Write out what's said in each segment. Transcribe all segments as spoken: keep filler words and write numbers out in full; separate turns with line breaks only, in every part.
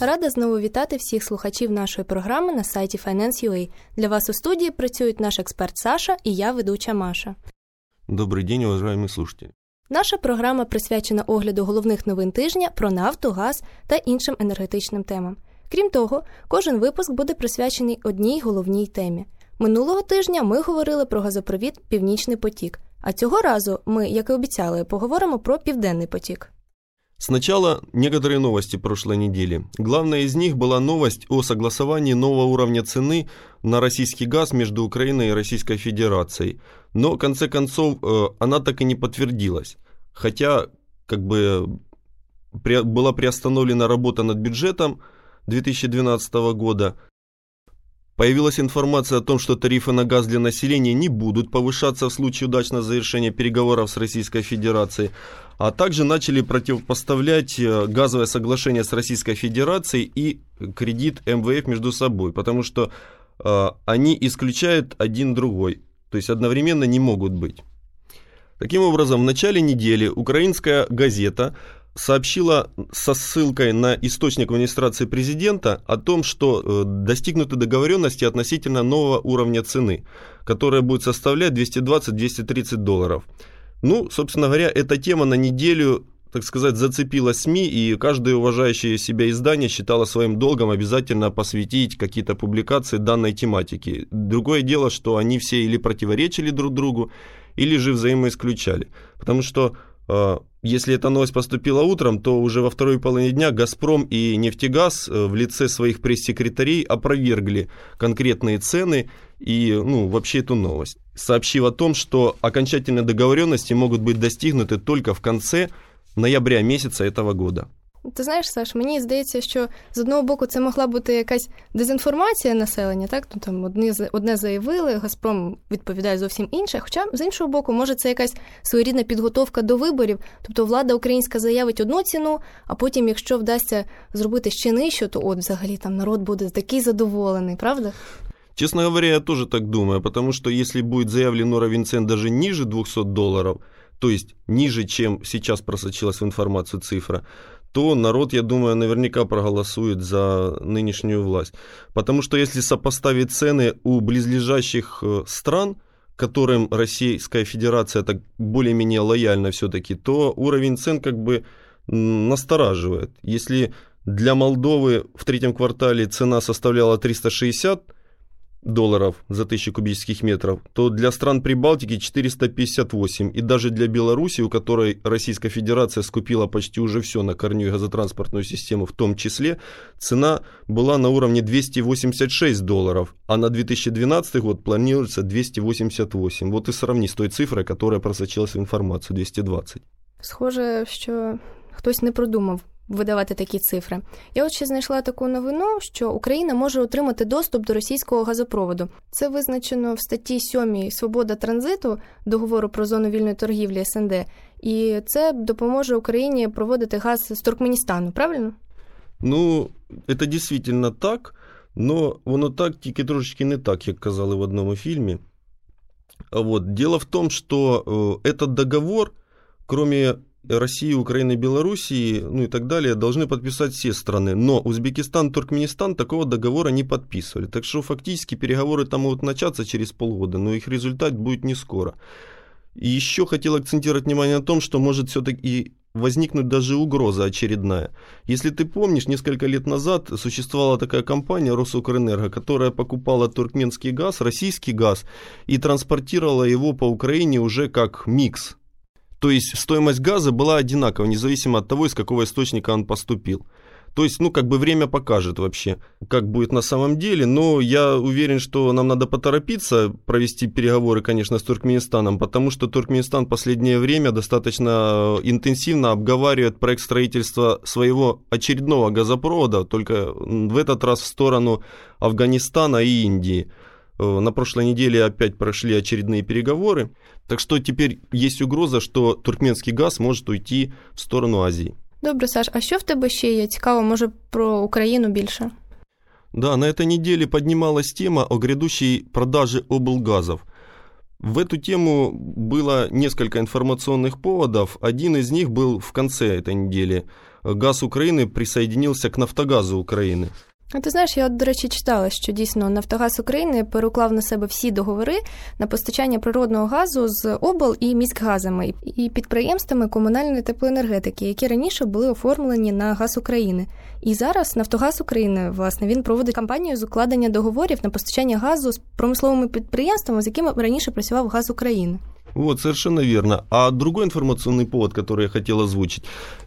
Рада знову вітати всіх слухачів нашої програми на сайті Finance.ua. Для вас у студії працюють наш експерт Саша і я, ведуча Маша.
Добрий день, уважаемые слушатели.
Наша програма присвячена огляду головних новин тижня про нафту, газ та іншим енергетичним темам. Крім того, кожен випуск буде присвячений одній головній темі. Минулого тижня ми говорили про газопровід «Північний потік», а цього разу ми, як і обіцяли, поговоримо про «Південний потік».
Сначала некоторые новости прошлой недели. Главная из них была новость о согласовании нового уровня цены на российский газ между Украиной и Российской Федерацией. Но, в конце концов, она так и не подтвердилась. Хотя, как бы, была приостановлена работа над бюджетом две тысячи двенадцатого года. Появилась информация о том, что тарифы на газ для населения не будут повышаться в случае удачного завершения переговоров с Российской Федерацией, а также начали противопоставлять газовое соглашение с Российской Федерацией и кредит эм вэ эф между собой, потому что э, они исключают один другой, то есть одновременно не могут быть. Таким образом, в начале недели украинская газета сообщила со ссылкой на источник в администрации президента о том, что достигнуты договоренности относительно нового уровня цены, которая будет составлять двести двадцать - двести тридцать долларов. Ну, собственно говоря, эта тема на неделю, так сказать, зацепила СМИ, и каждое уважающее себя издание считало своим долгом обязательно посвятить какие-то публикации данной тематике. Другое дело, что они все или противоречили друг другу, или же взаимоисключали. Потому что если эта новость поступила утром, то уже во второй половине дня «Газпром» и «Нефтегаз» в лице своих пресс-секретарей опровергли конкретные цены и ну, вообще эту новость, сообщив о том, что окончательные договоренности могут быть достигнуты только в конце ноября месяца этого года.
Ти знаєш, Саш, мені здається, що з одного боку це могла бути якась дезінформація населення, так? Ну, там одне, одне заявили, «Газпром» відповідає зовсім інше, хоча, з іншого боку, може це якась своєрідна підготовка до виборів, тобто влада українська заявить одну ціну, а потім, якщо вдасться зробити ще нижче, то от взагалі там народ буде такий задоволений, правда?
Честно говоря, я тоже так думаю, потому что если будет заявлен уровень цен даже ниже двухсот долларов, то есть ниже, чем сейчас просочилась в информацию цифра, то народ, я думаю, наверняка проголосует за нынешнюю власть. Потому что если сопоставить цены у близлежащих стран, которым Российская Федерация так более-менее лояльна все-таки, то уровень цен как бы настораживает. Если для Молдовы в третьем квартале цена составляла триста шестьдесят долларов за тысячу кубических метров, то для стран Прибалтики четыреста пятьдесят восемь. И даже для Беларуси, у которой Российская Федерация скупила почти уже все на корню и газотранспортную систему в том числе, цена была на уровне двести восемьдесят шесть долларов, а на две тысячи двенадцатый год планируется двести восемьдесят восемь. Вот и сравни с той цифрой, которая просочилась в информацию, двести двадцать.
Схоже, що хтось не продумав видавати такі цифри. Я от ще знайшла таку новину, що Україна може отримати доступ до російського газопроводу. Це визначено в статті сьомій «Свобода транзиту» договору про зону вільної торгівлі ес ен де. І це допоможе Україні проводити газ з Туркменістану, правильно?
Ну, це дійсно так, но воно так, тільки трошечки не так, як казали в одному фільмі. Вот. Дело в том, что э, этот договор, кроме России, Украины, Белоруссии, ну и так далее, должны подписать все страны. Но Узбекистан, Туркменистан такого договора не подписывали. Так что фактически переговоры там могут начаться через полгода, но их результат будет не скоро. И еще хотел акцентировать внимание на том, что может все-таки возникнуть даже угроза очередная. Если ты помнишь, несколько лет назад существовала такая компания Росукрэнерго, которая покупала туркменский газ, российский газ, и транспортировала его по Украине уже как микс. То есть стоимость газа была одинакова, независимо от того, из какого источника он поступил. То есть, ну, как бы время покажет вообще, как будет на самом деле. Но я уверен, что нам надо поторопиться провести переговоры, конечно, с Туркменистаном, потому что Туркменистан в последнее время достаточно интенсивно обговаривает проект строительства своего очередного газопровода, только в этот раз в сторону Афганистана и Индии. На прошлой неделе опять прошли очередные переговоры. Так что теперь есть угроза, что туркменский газ может уйти в сторону Азии.
Добре, Саш, а що в тебе ще є? Цікаво, може, про Україну більше?
Да, на этой неделе поднималась тема о грядущей продаже облгазов. В эту тему было несколько информационных поводов. Один из них был в конце этой недели. «Газ Украины» присоединился к «Нафтогазу Украины».
А ти знаєш, я, от, до речі, читала, що дійсно «Нафтогаз України» переклав на себе всі договори на постачання природного газу з обл. І міськгазами і підприємствами комунальної теплоенергетики, які раніше були оформлені на «Газ України». І зараз «Нафтогаз України», власне, він проводить кампанію з укладення договорів на постачання газу з промисловими підприємствами, з якими раніше працював «Газ України».
Вот, совершенно верно. А другой информационный повод, который я хотел озвучить,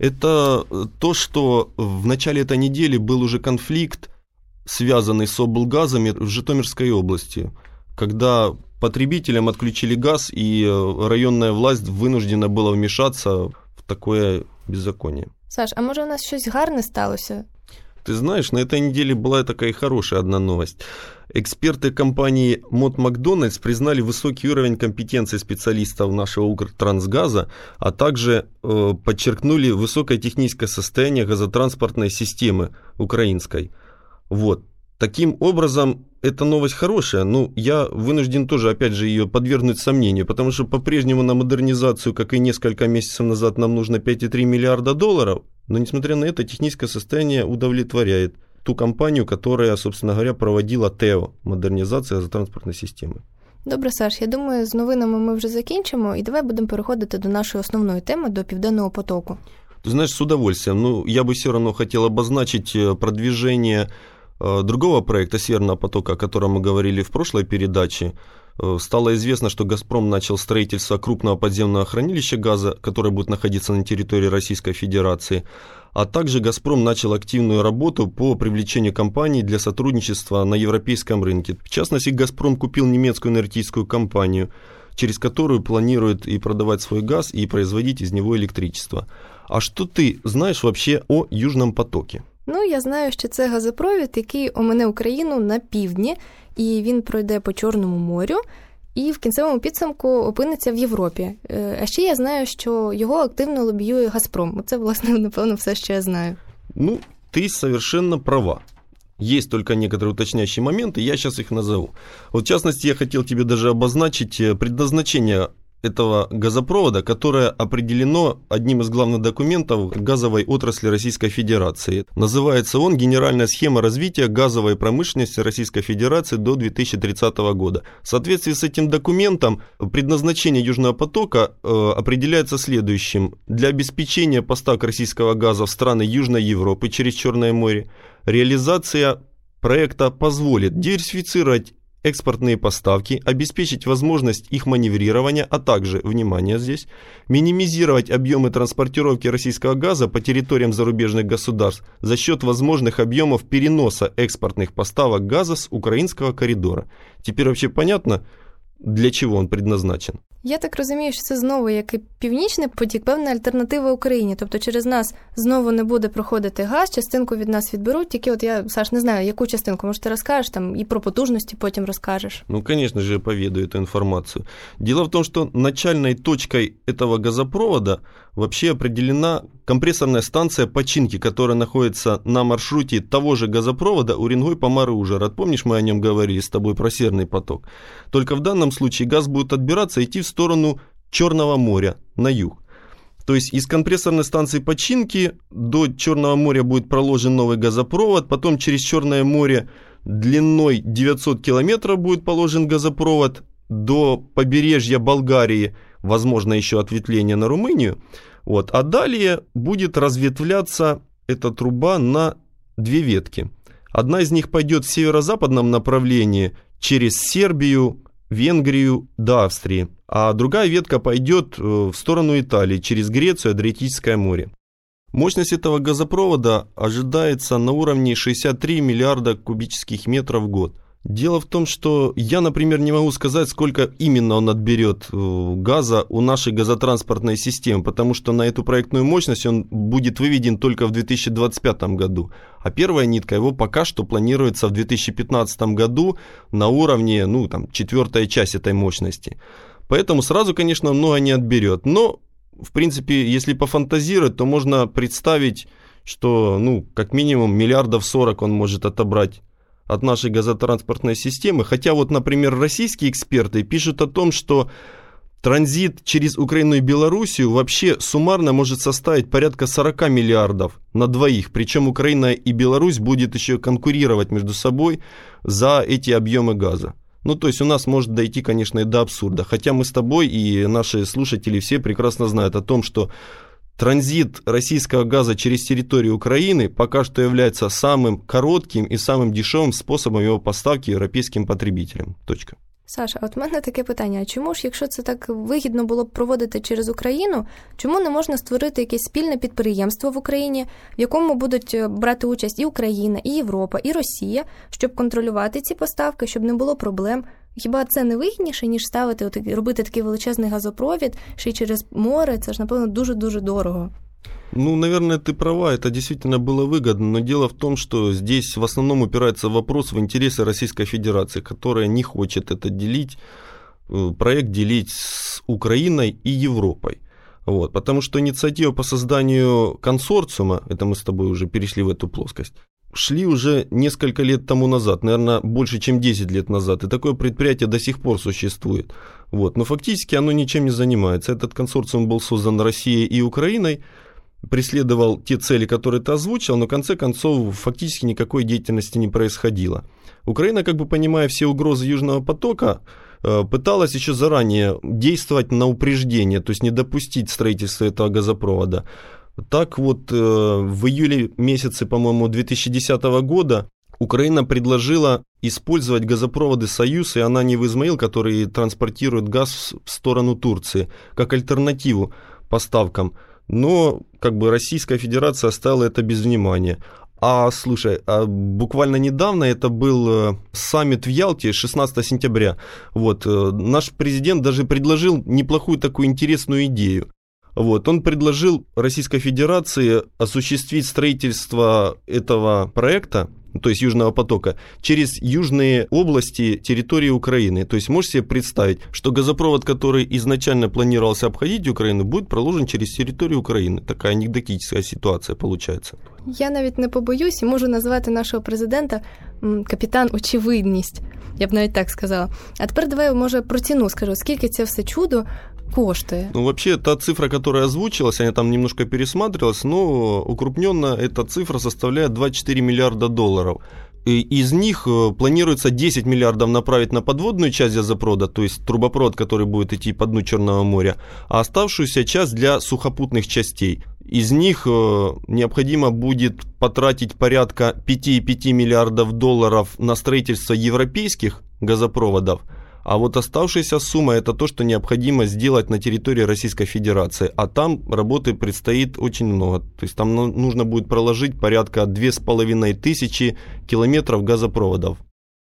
это то, что в начале этой недели был уже конфликт, связанный с облгазами в Житомирской области, когда потребителям отключили газ, и районная власть вынуждена была вмешаться в такое беззаконие.
Саш, а може у нас щось гарне сталося?
Ты знаешь, на этой неделе была такая хорошая одна новость. Эксперты компании Мот Макдональдс признали высокий уровень компетенции специалистов нашего Укртрансгаза, а также э, подчеркнули высокое техническое состояние газотранспортной системы украинской. Вот. Таким образом, эта новость хорошая, но я вынужден тоже, опять же, ее подвергнуть сомнению, потому что по-прежнему на модернизацию, как и несколько месяцев назад, нам нужно пять целых три миллиарда долларов, но, несмотря на это, техническое состояние удовлетворяет ту компанию, которая, собственно говоря, проводила ТЭО, модернизацию газотранспортной системы.
Добре, Саш, я думаю, з новинами ми вже закінчимо, і давай будемо переходити до нашої основної теми, до Південного потоку.
Ты знаешь, с удовольствием. Ну, я бы все равно хотел обозначить продвижение другого проекта «Северного потока», о котором мы говорили в прошлой передаче. Стало известно, что «Газпром» начал строительство крупного подземного хранилища газа, которое будет находиться на территории Российской Федерации, а также «Газпром» начал активную работу по привлечению компаний для сотрудничества на европейском рынке. В частности, «Газпром» купил немецкую энергетическую компанию, через которую планирует и продавать свой газ, и производить из него электричество. А что ты знаешь вообще о Южном потоке?
Ну, я знаю, що це газопровід, який омине Україну на півдні, і він пройде по Чорному морю, і в кінцевому підсумку опиниться в Європі. А ще я знаю, що його активно лобіює «Газпром». Це, власне, напевно, все, що я знаю.
Ну, ты совершенно права. Есть только некоторые уточняющие моменты, я сейчас их назову. Вот, в частности, я хотел тебе даже обозначить предназначение этого газопровода, которое определено одним из главных документов газовой отрасли Российской Федерации. Называется он «Генеральная схема развития газовой промышленности Российской Федерации до две тысячи тридцатого года». В соответствии с этим документом предназначение Южного потока э, определяется следующим. Для обеспечения поставок российского газа в страны Южной Европы через Черное море реализация проекта позволит диверсифицировать экспортные поставки, обеспечить возможность их маневрирования, а также, внимание здесь, минимизировать объемы транспортировки российского газа по территориям зарубежных государств за счет возможных объемов переноса экспортных поставок газа с украинского коридора. Теперь вообще понятно, для чего он предназначен?
Я так розумію, що це знову, як і Північний потік, певна альтернатива Україні. Тобто через нас знову не буде проходити газ, частинку від нас відберуть. Тільки от я, Саш, не знаю, яку частинку. Може, ти розкажеш там і про потужності потім розкажеш?
Ну, конечно же, я поведаю эту информацию. Дело в том, что начальной точкой этого газопровода вообще определена компрессорная станция починки, которая находится на маршруте того же газопровода Уренгой-Помары-Ужгород. Помнишь, мы о нем говорили с тобой про Северный поток? Только в данном случае газ будет отбираться и идти в сторону Черного моря, на юг. То есть из компрессорной станции починки до Черного моря будет проложен новый газопровод, потом через Черное море длиной девятьсот километров будет положен газопровод до побережья Болгарии, возможно, еще ответвление на Румынию. Вот. А далее будет разветвляться эта труба на две ветки. Одна из них пойдет в северо-западном направлении через Сербию, Венгрию до Австрии, а другая ветка пойдет в сторону Италии через Грецию, Адриатическое море. Мощность этого газопровода ожидается на уровне шестьдесят три миллиарда кубических метров в год. Дело в том, что я, например, не могу сказать, сколько именно он отберет газа у нашей газотранспортной системы, потому что на эту проектную мощность он будет выведен только в две тысячи двадцать пятом году. А первая нитка его пока что планируется в две тысячи пятнадцатом году на уровне, ну, там, четвертая часть этой мощности. Поэтому сразу, конечно, много не отберет. Но, в принципе, если пофантазировать, то можно представить, что, ну, как минимум миллиардов сорок он может отобрать от нашей газотранспортной системы. Хотя вот, например, российские эксперты пишут о том, что транзит через Украину и Белоруссию вообще суммарно может составить порядка сорок миллиардов на двоих. Причем Украина и Беларусь будет еще конкурировать между собой за эти объемы газа. Ну, то есть у нас может дойти, конечно, и до абсурда. Хотя мы с тобой и наши слушатели все прекрасно знают о том, что транзит российского газа через территорию Украины пока что является самым коротким и самым дешевым способом его поставки европейским потребителям. Точка.
Саша, а от мене таке питання, а чому ж, якщо це так вигідно було б проводити через Україну, чому не можна створити якесь спільне підприємство в Україні, в якому будуть брати участь і Україна, і Європа, і Росія, щоб контролювати ці поставки, щоб не було проблем? Хіба це не вигідніше, ніж ставити, от, робити такий величезний газопровід, ще й через море? Це ж, напевно, дуже-дуже дорого.
Ну, наверное, ты права, это действительно было выгодно, но дело в том, что здесь в основном упирается вопрос в интересы Российской Федерации, которая не хочет это делить, проект делить с Украиной и Европой. Вот, потому что инициатива по созданию консорциума, это мы с тобой уже перешли в эту плоскость, шли уже несколько лет тому назад, наверное, больше, чем десять лет назад, и такое предприятие до сих пор существует. Вот, но фактически оно ничем не занимается. Этот консорциум был создан Россией и Украиной, преследовал те цели, которые ты озвучил, но в конце концов фактически никакой деятельности не происходило. Украина, как бы понимая все угрозы Южного потока, пыталась еще заранее действовать на упреждение, то есть не допустить строительства этого газопровода. Так вот, в июле месяце, по-моему, две тысячи десятого года Украина предложила использовать газопроводы «Союз» и «Ананьев Измаил», которые транспортируют газ в сторону Турции, как альтернативу поставкам. Но как бы Российская Федерация оставила это без внимания. А слушай, а буквально недавно это был саммит в Ялте, шестнадцатого сентября. Вот, наш президент даже предложил неплохую такую интересную идею. Вот, он предложил Российской Федерации осуществить строительство этого проекта, то есть Южного потока, через южные области территории Украины. То есть можешь себе представить, что газопровод, который изначально планировался обходить Украину, будет проложен через территорию Украины. Такая анекдотическая ситуация получается.
Я навіть не побоюсь і можу назвати нашого президента капітан очевидність. Я б навіть так сказала. А тепер давай, може, про ціну скажу. Скільки це все чудо коштує?
Ну, вообще, та цифра, которая озвучилась, она там немножко пересматривалась, но укрупненно эта цифра составляет двадцать четыре миллиарда долларов. И из них планируется десять миллиардов направить на подводную часть газопровода, то есть трубопровод, который будет идти по дну Черного моря, а оставшуюся часть для сухопутных частей. Из них необходимо будет потратить порядка пять целых пять десятых миллиардов долларов на строительство европейских газопроводов, а вот оставшаяся сумма – это то, что необходимо сделать на территории Российской Федерации, а там работы предстоит очень много. То есть там нужно будет проложить порядка две с половиной тысячи километров газопроводов.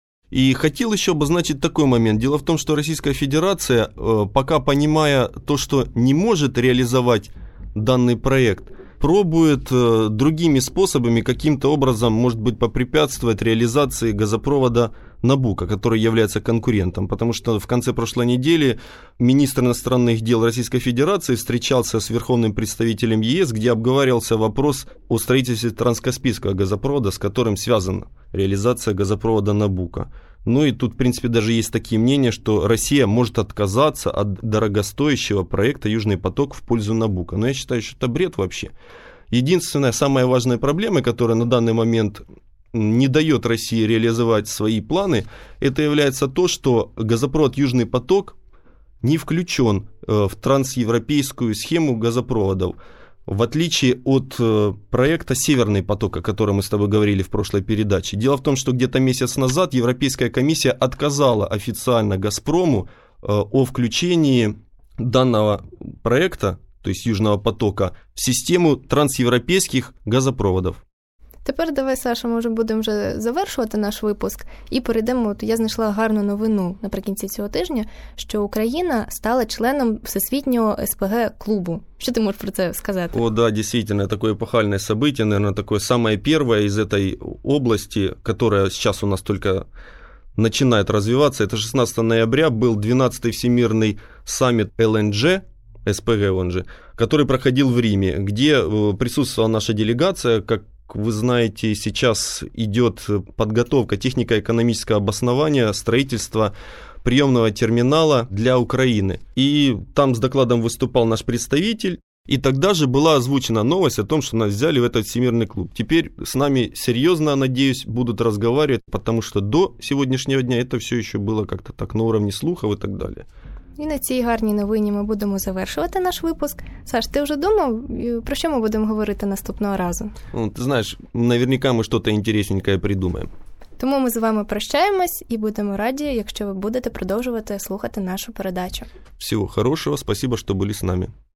И хотел еще обозначить такой момент. Дело в том, что Российская Федерация, пока понимая то, что не может реализовать данный проект, пробует другими способами каким-то образом, может быть, попрепятствовать реализации газопровода Набуко, который является конкурентом, потому что в конце прошлой недели министр иностранных дел Российской Федерации встречался с верховным представителем ЕС, где обговаривался вопрос о строительстве транскаспийского газопровода, с которым связана реализация газопровода Набуко. Ну и тут, в принципе, даже есть такие мнения, что Россия может отказаться от дорогостоящего проекта «Южный поток» в пользу Набуко. Но я считаю, что это бред вообще. Единственная, самая важная проблема, которая на данный момент не дает России реализовать свои планы, это является то, что газопровод «Южный поток» не включен в трансевропейскую схему газопроводов, в отличие от проекта «Северный поток», о котором мы с тобой говорили в прошлой передаче. Дело в том, что где-то месяц назад Европейская комиссия отказала официально «Газпрому» о включении данного проекта, то есть «Южного потока», в систему трансевропейских газопроводов.
Тепер давай, Саша, може, будемо вже завершувати наш випуск і перейдемо, от я знайшла гарну новину наприкінці цього тижня, що Україна стала членом Всесвітнього ес пе ге-клубу. Что ты можешь про это сказать?
О, да, действительно, такое эпохальное событие, наверное, такое самое первое из этой области, которая сейчас у нас только начинает развиваться. Это шестнадцатого ноября был двенадцатый Всемирный саммит эл эн джи, эс пэ гэ он же, который проходил в Риме, где присутствовала наша делегация. Как вы знаете, сейчас идет подготовка технико-экономического обоснования строительства приемного терминала для Украины. И там с докладом выступал наш представитель. И тогда же была озвучена новость о том, что нас взяли в этот всемирный клуб. Теперь с нами серьезно, надеюсь, будут разговаривать, потому что до сегодняшнего дня это все еще было как-то так на уровне слухов и так далее.
І на цій гарній новині ми будемо завершувати наш випуск. Саш, ти вже думав, про що ми будемо говорити наступного разу?
Ну, ти знаєш, наверняка ми щось інтересненьке придумаємо.
Тому ми з вами прощаємось і будемо раді, якщо ви будете продовжувати слухати нашу передачу.
Всього хорошого, спасибо, що були з нами.